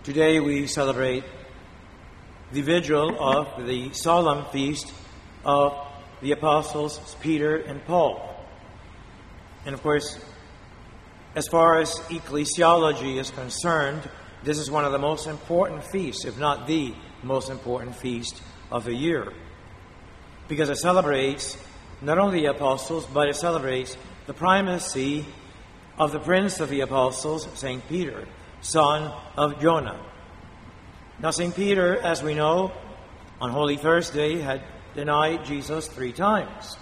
Today we celebrate the vigil of the solemn feast of the apostles Peter and Paul. And of course, as far as ecclesiology is concerned, this is one of the most important feasts, if not the most important feast of the year. Because it celebrates not only the apostles, but it celebrates the primacy of the prince of the apostles, St. Peter, son of Jonah. Now, St. Peter, as we know, on Holy Thursday had denied Jesus 3 times.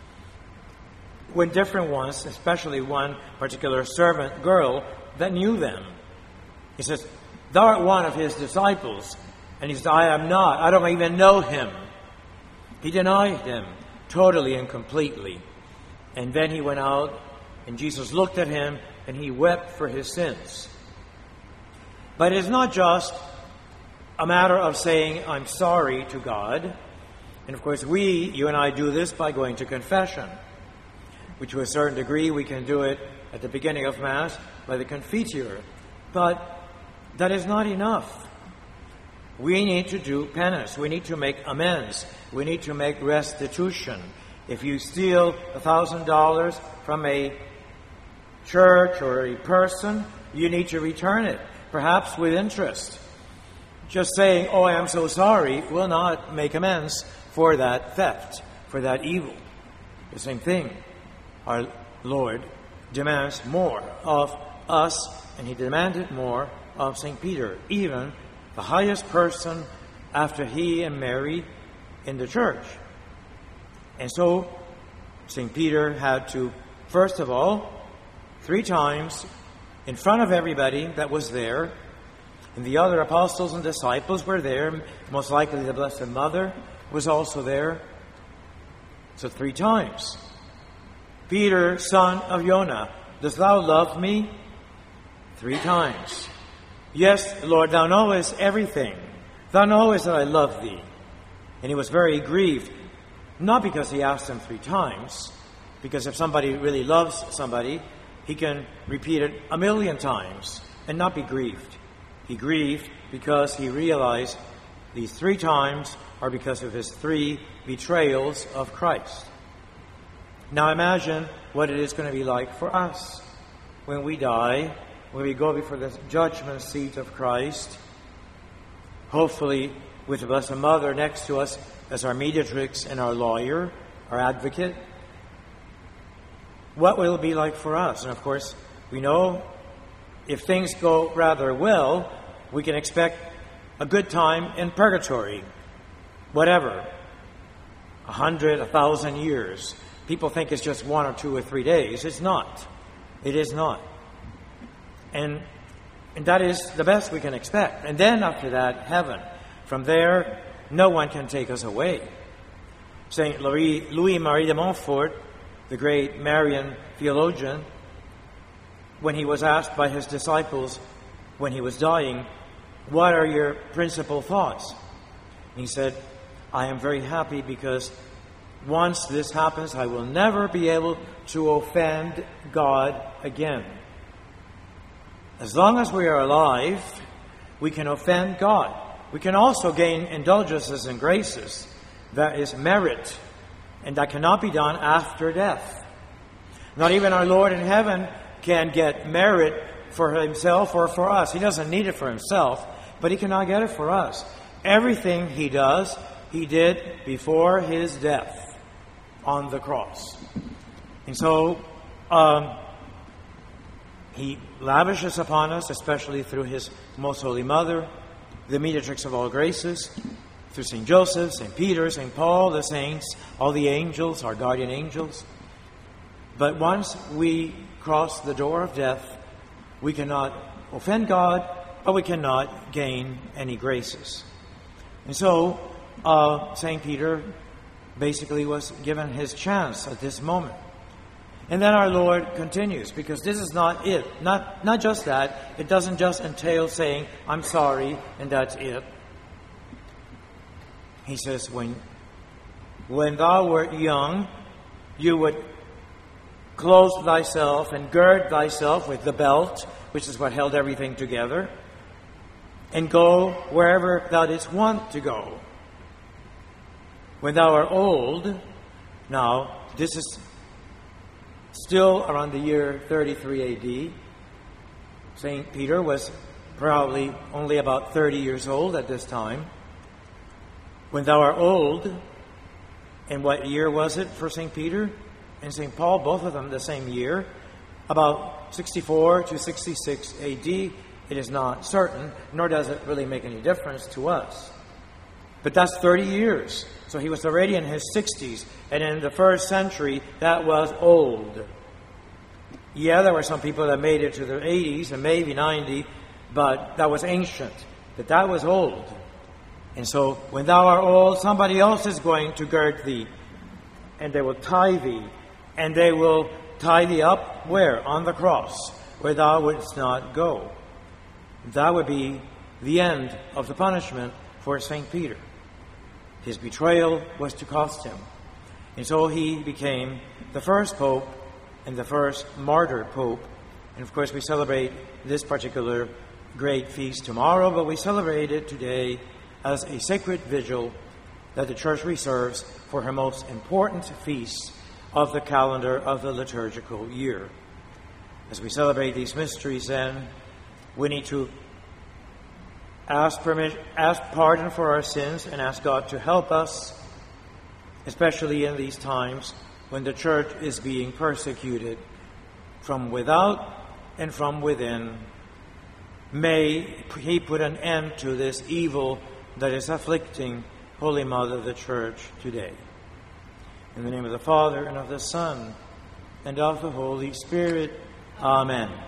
When different ones, especially one particular servant girl that knew them. He says, "Thou art one of his disciples." And he said, "I am not. I don't even know him." He denied him totally and completely. And then he went out, and Jesus looked at him, and he wept for his sins. But it is not just a matter of saying, "I'm sorry" to God. And of course, you and I do this by going to confession, which to a certain degree we can do it at the beginning of Mass by the Confiteor. But that is not enough. We need to do penance. We need to make amends. We need to make restitution. If you steal $1,000 from a church or a person, you need to return it, perhaps with interest. Just saying, "Oh, I am so sorry," will not make amends for that theft, for that evil. The same thing. Our Lord demands more of us, and he demanded more of St. Peter, even the highest person after he and Mary in the church. And so St. Peter had to, first of all, 3 times in front of everybody that was there, and the other apostles and disciples were there, most likely the Blessed Mother was also there. So 3 times. "Peter, son of Jonah, dost thou love me?" 3 times. "Yes, Lord, thou knowest everything. Thou knowest that I love thee." And he was very grieved, not because he asked them 3 times, because if somebody really loves somebody, he can repeat it 1,000,000 times and not be grieved. He grieved because he realized these 3 times are because of his 3 betrayals of Christ. Now imagine what it is going to be like for us when we die, when we go before the judgment seat of Christ, hopefully with the Blessed Mother next to us as our mediatrix and our lawyer, our advocate. What will it be like for us? And of course, we know if things go rather well, we can expect a good time in purgatory. Whatever. 100, 1,000 years. People think it's just 1 or 2 or 3 days. It's not. It is not. And that is the best we can expect. And then after that, heaven. From there, no one can take us away. St. Louis-Marie de Montfort, the great Marian theologian, when he was asked by his disciples when he was dying, "What are your principal thoughts?" He said, "I am very happy because once this happens, I will never be able to offend God again." As long as we are alive, we can offend God. We can also gain indulgences and graces. That is merit, and that cannot be done after death. Not even our Lord in heaven can get merit for himself or for us. He doesn't need it for himself, but he cannot get it for us. Everything he does, he did before his death on the cross. And so he lavishes upon us, especially through his Most Holy Mother, the mediatrix of all graces, through St. Joseph, St. Peter, St. Paul, the saints, all the angels, our guardian angels. But once we cross the door of death, we cannot offend God, but we cannot gain any graces. And so St. Peter basically was given his chance at this moment. And then our Lord continues, because this is not it. Not just that. It doesn't just entail saying, "I'm sorry," and that's it. He says, when thou wert young, you would clothe thyself and gird thyself with the belt, which is what held everything together. and go wherever thou didst want to go. When thou art old, now this is still around the year 33 AD. St. Peter was probably only about 30 years old at this time. When thou art old, and what year was it for St. Peter and St. Paul? Both of them the same year, about 64 to 66 AD. It is not certain, nor does it really make any difference to us. But that's 30 years. So he was already in his 60s. And in the first century, that was old. Yeah, there were some people that made it to their 80s and maybe 90, but that was ancient. But that was old. And so when thou art old, somebody else is going to gird thee. And they will tie thee. And they will tie thee up where? On the cross, where thou wouldst not go. That would be the end of the punishment for St. Peter. His betrayal was to cost him. And so he became the first pope and the first martyr pope. And of course we celebrate this particular great feast tomorrow, but we celebrate it today as a sacred vigil that the Church reserves for her most important feasts of the calendar of the liturgical year. As we celebrate these mysteries, then, we need to ask pardon for our sins and ask God to help us, especially in these times when the Church is being persecuted from without and from within. May He put an end to this evil that is afflicting Holy Mother of the Church today. In the name of the Father, and of the Son, and of the Holy Spirit. Amen.